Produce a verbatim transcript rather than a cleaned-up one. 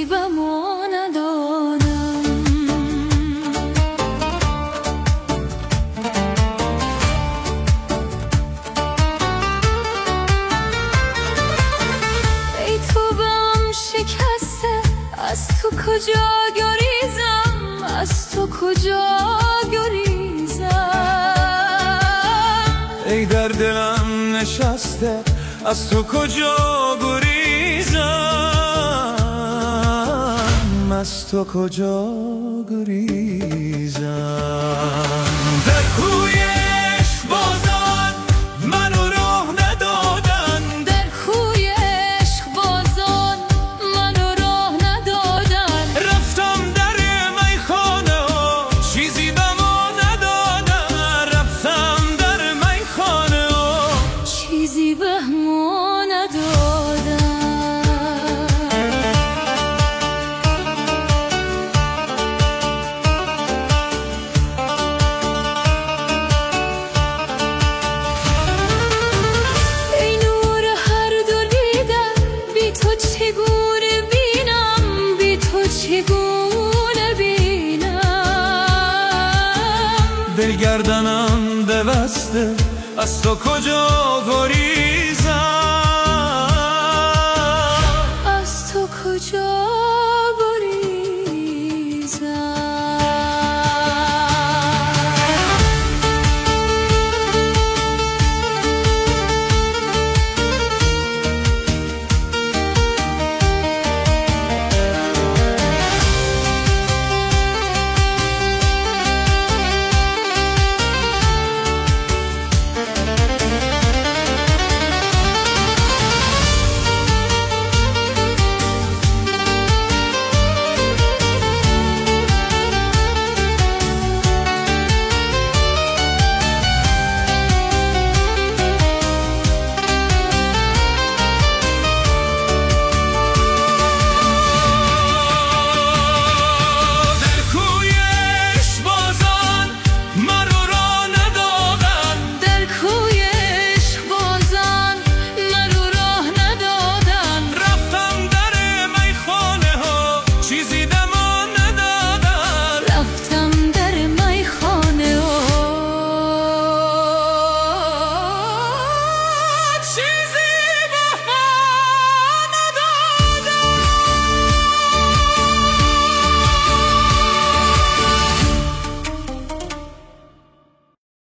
چیزی به ما ندادم. ای تو بم شکسته، از تو کجا گریزم، از تو کجا گریزم. ای در دلم نشسته، از تو کجا گریزم، از تو کجا گریزم. در کوی عشق بازان منو راه ندادن، در کوی عشق بازان منو راه ندادن. رفتم در میخانه ها چیزی به ما ندادن، رفتم در میخانه ها چیزی به ما ندادن. ای نور هر دو دیدم، بی تو چگونه بینم، بی تو چگونه بینم. دل گردنم ببسته، از تو کجا گریزم، از تو کجا